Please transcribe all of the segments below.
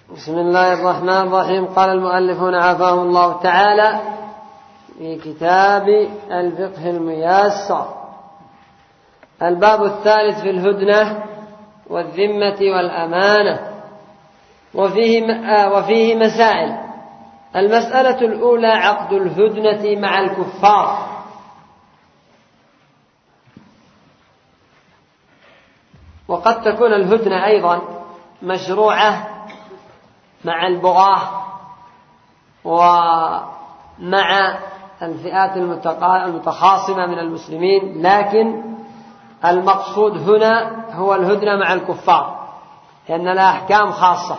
بسم الله الرحمن الرحيم. قال المؤلفون عافاهم الله تعالى في كتاب الفقه الميسر: الباب الثالث في الهدنة والذمة والأمانة. وفيه مسائل. المسألة الأولى: عقد الهدنة مع الكفار. وقد تكون الهدنة أيضا مشروعة مع البغاة ومع الفئات المتخاصمة من المسلمين، لكن المقصود هنا هو الهدنة مع الكفار، لأن لها أحكام خاصة.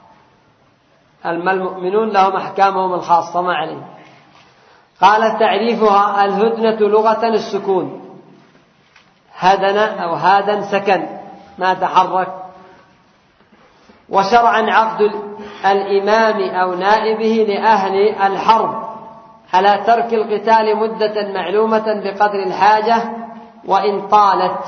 المؤمنون لهم أحكامهم الخاصة ما عليهم. قال: تعريفها: الهدنة لغة السكون، هدن أو هادا سكن ما تحرك. وشرعا عقد الإمام أو نائبه لأهل الحرب على ترك القتال مدة معلومة بقدر الحاجة وإن طالت،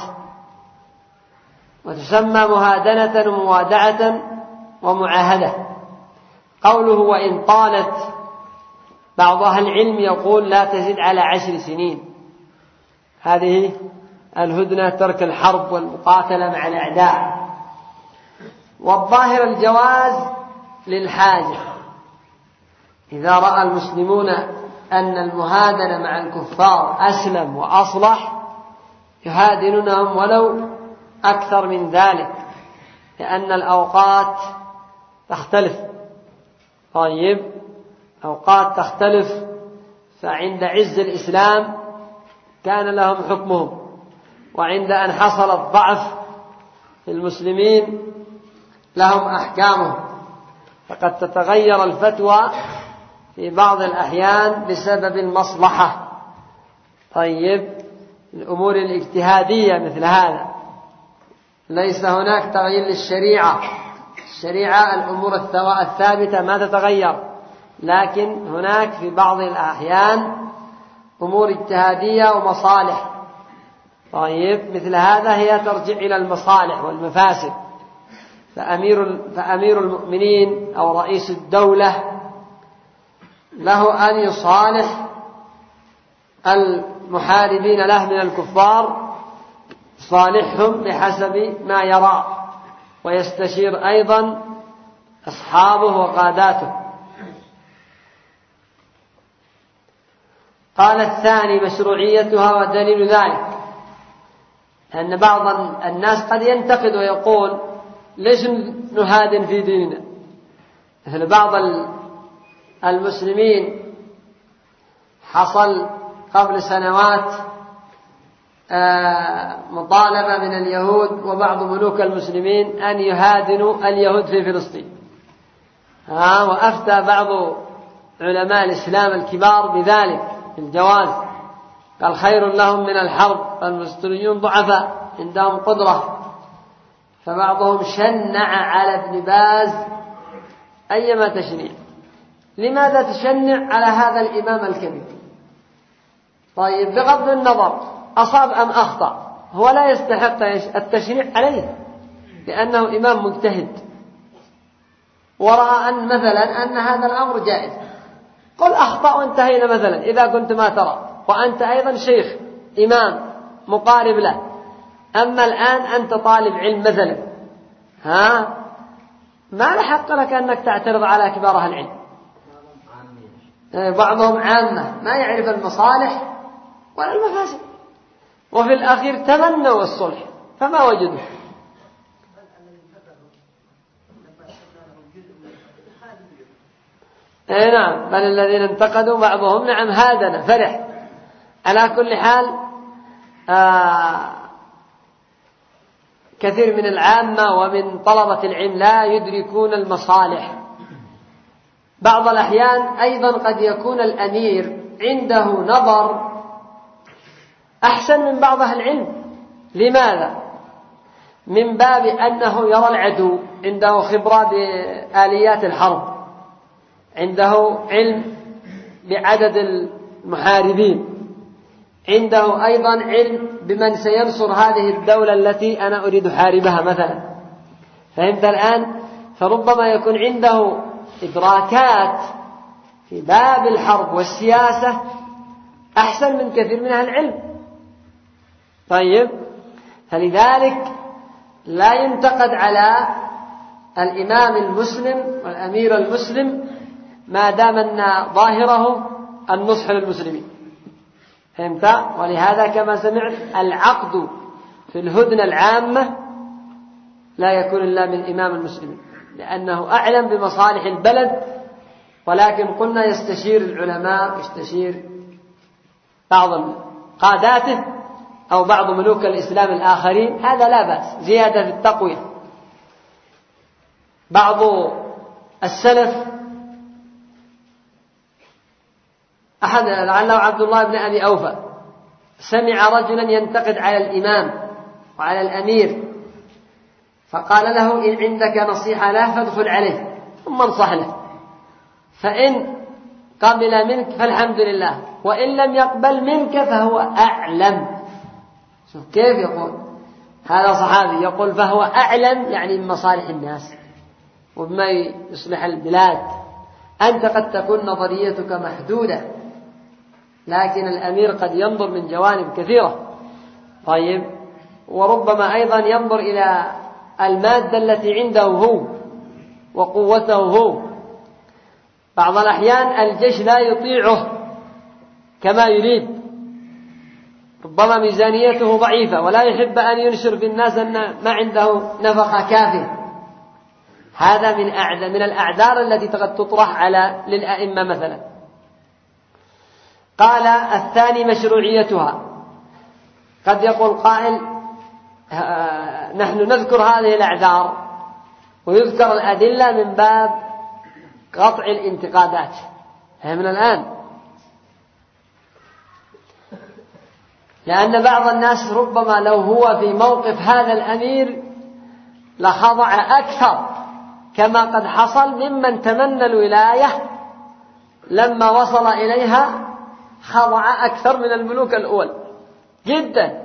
وتسمى مهادنة وموادعة ومعاهدة. قوله وإن طالت، بعض أهل العلم يقول لا تزيد على 10 سنين. هذه الهدنة ترك الحرب والمقاتلة مع الأعداء. والظاهر الجواز للحاجة، إذا رأى المسلمون أن المهادنة مع الكفار أسلم وأصلح يهادنونهم ولو أكثر من ذلك، لأن الأوقات تختلف. طيب، أوقات تختلف، فعند عز الإسلام كان لهم حكمهم، وعند أن حصل الضعف في المسلمين لهم أحكامهم، فقد تتغير الفتوى في بعض الأحيان بسبب المصلحة. طيب، الأمور الاجتهادية مثل هذا، ليس هناك تغيير للشريعة. الشريعة الأمور الثابتة ما تتغير، لكن هناك في بعض الأحيان أمور اجتهادية ومصالح. طيب، مثل هذا هي ترجع إلى المصالح والمفاسد. فأمير المؤمنين أو رئيس الدولة له أن يصالح المحاربين له من الكفار، صالحهم بحسب ما يرى، ويستشير أيضا أصحابه وقاداته. قال: الثاني مشروعيتها ودليل ذلك أن بعض الناس قد ينتقد ويقول: ليش نهادن في ديننا؟ مثل بعض المسلمين حصل قبل سنوات مطالبة من اليهود وبعض ملوك المسلمين أن يهادنوا اليهود في فلسطين، وأفتى بعض علماء الإسلام الكبار بذلك بالجواز، قال: خير لهم من الحرب، المسلمين ضعفاء عندهم قدرة. فبعضهم شنع على ابن باز أيما تشنيع. لماذا تشنع على هذا الإمام الكبير؟ طيب، بغض النظر أصاب أم أخطأ، هو لا يستحق التشنيع عليه، لأنه إمام مجتهد ورأى أن مثلا أن هذا الأمر جائز. قل أخطأ وانتهينا مثلا، إذا كنت ما ترى، وأنت أيضا شيخ إمام مقارب له. أما الآن أنت طالب علم مثلا، ما لحق لك أنك تعترض على كبار أهل العلم. بعضهم عامة ما يعرف المصالح ولا المفاسد، وفي الأخير تمنوا الصلح فما وجدوا. نعم، بل الذين انتقدوا بعضهم نعم هادنا فرح. على كل حال، كثير من العامة ومن طلبة العلم لا يدركون المصالح. بعض الأحيان أيضا قد يكون الأمير عنده نظر أحسن من بعض أهل العلم. لماذا؟ من باب أنه يرى العدو، عنده خبرة بآليات الحرب، عنده علم بعدد المحاربين، عنده أيضا علم بمن سينصر هذه الدولة التي أنا أريد حاربها مثلا. فهمت الآن؟ فربما يكون عنده إدراكات في باب الحرب والسياسة أحسن من كثير من أهل العلم. طيب، فلذلك لا ينتقد على الإمام المسلم والأمير المسلم ما دام أن ظاهره النصح للمسلمين. فهمت؟ ولهذا كما سمعت العقد في الهدنة العامة لا يكون إلا من إمام المسلمين، لأنه أعلم بمصالح البلد، ولكن قلنا يستشير العلماء، يستشير بعض قاداته أو بعض ملوك الإسلام الآخرين، هذا لا بأس، زيادة في التقوية. بعض السلف أحد لعله عبد الله بن أبي أوفى سمع رجلا ينتقد على الإمام وعلى الأمير، فقال له: إن عندك نصيحة له فادخل عليه ثم انصح له، فإن قبل منك فالحمد لله، وإن لم يقبل منك فهو أعلم. شوف كيف يقول هذا صحابي، يقول فهو أعلم، يعني من مصالح الناس وبما يصلح البلاد. أنت قد تكون نظريتك محدودة، لكن الأمير قد ينظر من جوانب كثيرة. طيب، وربما أيضا ينظر إلى المادة التي عنده هو وقوته هو. بعض الأحيان الجيش لا يطيعه كما يريد، ربما ميزانيته ضعيفة ولا يحب أن ينشر في الناس أن ما عنده نفقة كافية. هذا من الأعذار التي قد تطرح للأئمة مثلا. قال: الثاني مشروعيتها. قد يقول قائل: نحن نذكر هذه الأعذار ويذكر الأدلة من باب قطع الانتقادات. من الآن، لأن بعض الناس ربما لو هو في موقف هذا الأمير لخضع أكثر، كما قد حصل ممن تمنى الولاية لما وصل إليها خضع أكثر من الملوك الأول جدا.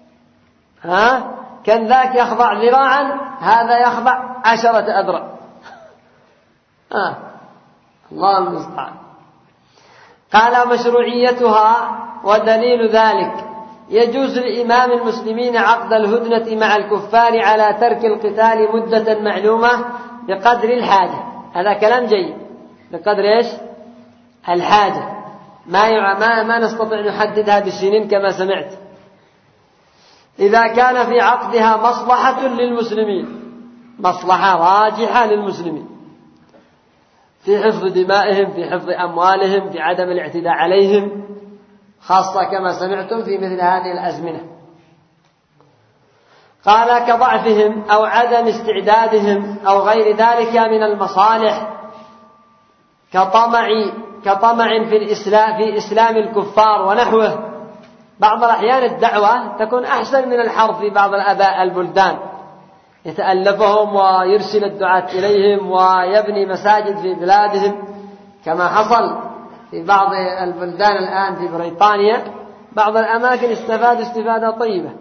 كان ذاك يخضع ذراعا، هذا يخضع 10 أذرع. الله المستعان. قال: مشروعيتها ودليل ذلك: يجوز لإمام المسلمين عقد الهدنة مع الكفار على ترك القتال مدة معلومة بقدر الحاجة. هذا كلام جيد. بقدر إيش؟ الحاجة. ما نستطيع نحددها بالسنين كما سمعت. إذا كان في عقدها مصلحة للمسلمين، مصلحة راجحة للمسلمين في حفظ دمائهم، في حفظ أموالهم، في عدم الاعتداء عليهم، خاصة كما سمعتم في مثل هذه الأزمنة. قال: كضعفهم أو عدم استعدادهم أو غير ذلك من المصالح، كطمع في إسلام الكفار ونحوه. بعض الأحيان الدعوة تكون أحسن من الحرب في بعض الآباء البلدان، يتألفهم ويرسل الدعاة إليهم ويبني مساجد في بلادهم، كما حصل في بعض البلدان الآن في بريطانيا. بعض الأماكن استفادوا استفادة طيبة.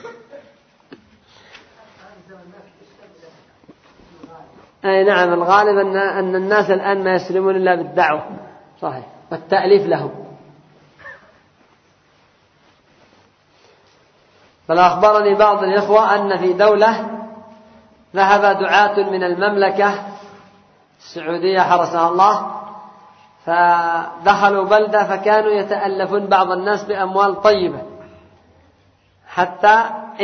أي نعم، الغالب أن الناس الآن ما يسلمون إلا بالدعوة، صحيح، والتأليف لهم. بل أخبرني بعض الإخوة أن في دولة ذهب دعاة من المملكة السعودية حرسها الله، فدخلوا بلدة فكانوا يتألفون بعض الناس بأموال طيبة، حتى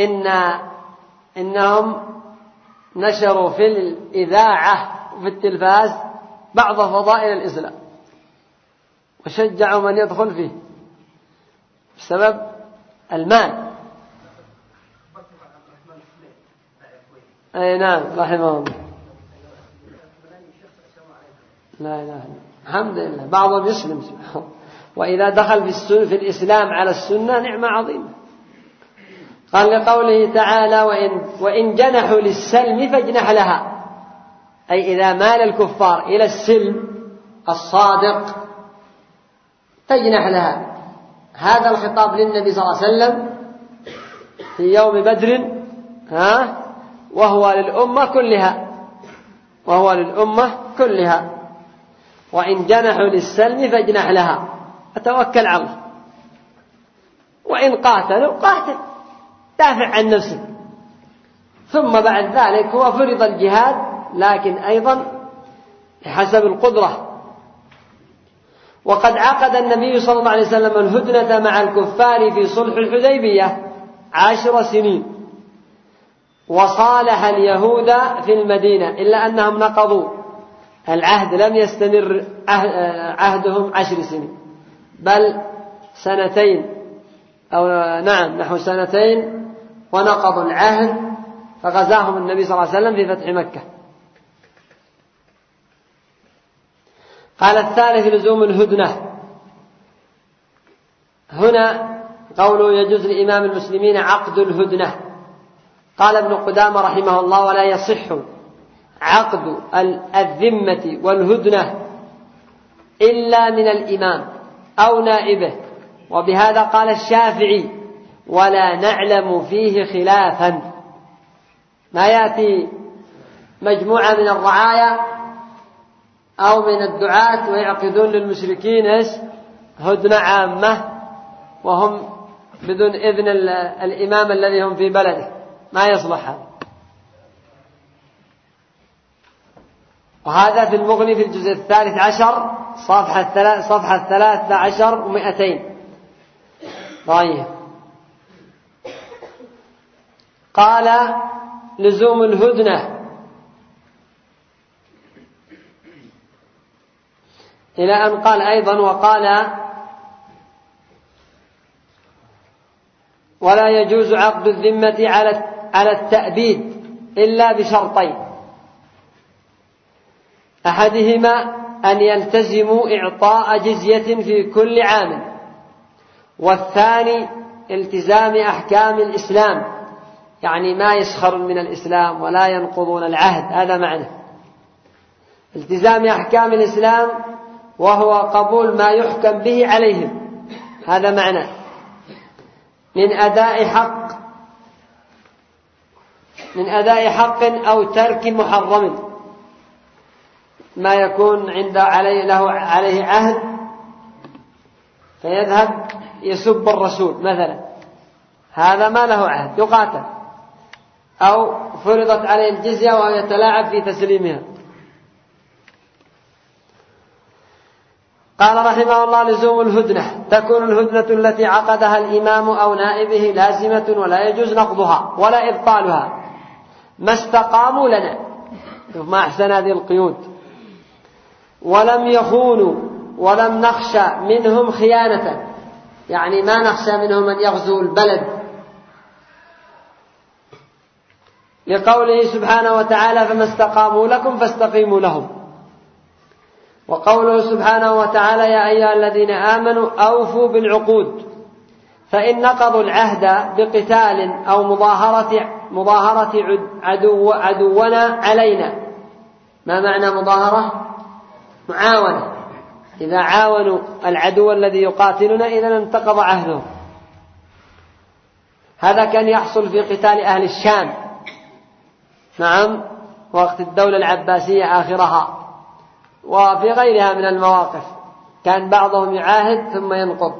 إنهم نشروا في الإذاعة وفي التلفاز بعض فضائل الإسلام وشجعوا من يدخل فيه بسبب المال. أي نعم، رحمه الله. لا إله إلا الله، الحمد لله، بعضهم يسلم وإذا دخل في الإسلام على السنة نعمة عظيمة. قال لقوله تعالى: وإن جنحوا للسلم فاجنح لها، أي إذا مال الكفار إلى السلم الصادق فاجنح لها. هذا الخطاب للنبي صلى الله عليه وسلم في يوم بدر، وهو للأمة كلها. وهو للأمة كلها. وإن جنحوا للسلم فاجنح لها وتوكل على الله. وإن قاتلوا قاتل، دافع عن نفسك. ثم بعد ذلك هو فرض الجهاد، لكن أيضا حسب القدرة. وقد عقد النبي صلى الله عليه وسلم الهدنة مع الكفار في صلح الحديبية 10 سنين، وصالح اليهود في المدينة، إلا أنهم نقضوا العهد، لم يستمر عهدهم 10 سنين بل 2 أو نحو 2 ونقضوا العهد، فغزاهم النبي صلى الله عليه وسلم في فتح مكة. قال الثالث لزوم الهدنة. هنا قوله يجوز لإمام المسلمين عقد الهدنة. قال ابن قدامة رحمه الله: ولا يصح عقد الذمة والهدنة إلا من الإمام أو نائبه. وبهذا قال الشافعي: ولا نعلم فيه خلافا. ما يأتي مجموعة من الرعايا أو من الدعاة ويعقدون للمشركين هدنة عامة وهم بدون إذن الإمام الذي هم في بلده، ما يصلح هذا. وهذا في المغني في الجزء 13 صفحة 13 و200. طيب، قال لزوم الهدنة إلى أن قال أيضا: وقال: ولا يجوز عقد الذمة على التأبيد إلا بشرطين: أحدهما أن يلتزموا إعطاء جزية في كل عام، والثاني التزام أحكام الإسلام، يعني ما يسخرون من الإسلام ولا ينقضون العهد. هذا معنى التزام أحكام الإسلام، وهو قبول ما يحكم به عليهم. هذا معنى من أداء حق أو ترك محرم، ما يكون عليه عهد فيذهب يسب الرسول مثلا، هذا ما له عهد يقاتل، أو فرضت عليه الجزية وهو يتلاعب في تسليمها. قال رحمه الله: لزوم الهدنة. تكون الهدنة التي عقدها الإمام أو نائبه لازمة، ولا يجوز نقضها ولا إبطالها ما استقاموا لنا. ما أحسن هذه القيود. ولم يخونوا ولم نخشى منهم خيانة، يعني ما نخشى منهم أن يغزوا البلد، لقوله سبحانه وتعالى: فما استقاموا لكم فاستقيموا لهم. وقوله سبحانه وتعالى: يا أيها الذين آمنوا أوفوا بالعقود، فإن نقضوا العهد بقتال أو مظاهرة عدونا علينا. ما معنى مظاهرة؟ معاونة. إذا عاونوا العدو الذي يقاتلنا إذا انتقض عهده. هذا كان يحصل في قتال أهل الشام، نعم، وقت الدولة العباسية آخرها، وفي غيرها من المواقف كان بعضهم يعاهد ثم ينقض.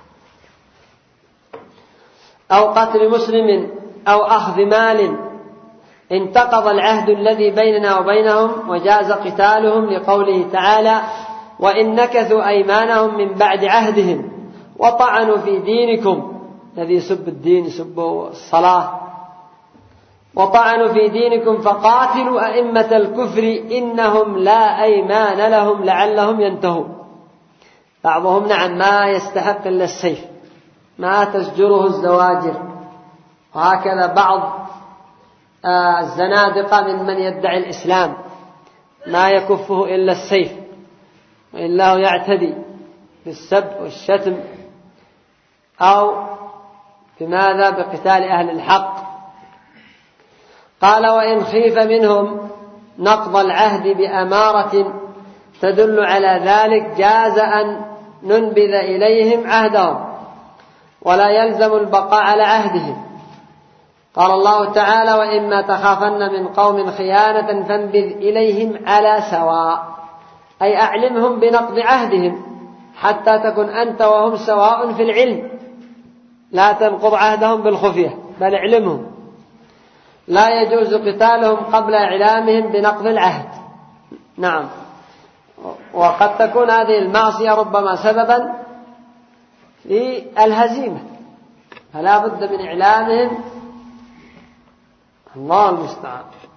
أو قتل مسلم أو أخذ مال، انتقض العهد الذي بيننا وبينهم وجاز قتالهم، لقوله تعالى: وإن نكثوا أيمانهم من بعد عهدهم وطعنوا في دينكم. الذي يسب الدين يسب الصلاة. وطعنوا في دينكم فقاتلوا أئمة الكفر إنهم لا أيمان لهم لعلهم ينتهون. بعضهم نعم ما يستحق إلا السيف، ما تزجره الزواجر. وهكذا بعض الزنادقة ممن يدعي الإسلام ما يكفه إلا السيف، وإلا هو يعتدي بالسب والشتم، أو بماذا؟ بقتال أهل الحق. قال: وإن خيف منهم نقض العهد بأمارة تدل على ذلك جاز أن ننبذ إليهم عهدهم، ولا يلزم البقاء على عهدهم. قال الله تعالى: وإما تخافن من قوم خيانة فانبذ إليهم على سواء، أي أعلمهم بنقض عهدهم حتى تكن أنت وهم سواء في العلم، لا تنقض عهدهم بالخفية بل اعلمهم. لا يجوز قتالهم قبل إعلامهم بنقض العهد. نعم، وقد تكون هذه المعصية ربما سببا للهزيمة، فلا بد من إعلامهم. الله المستعان.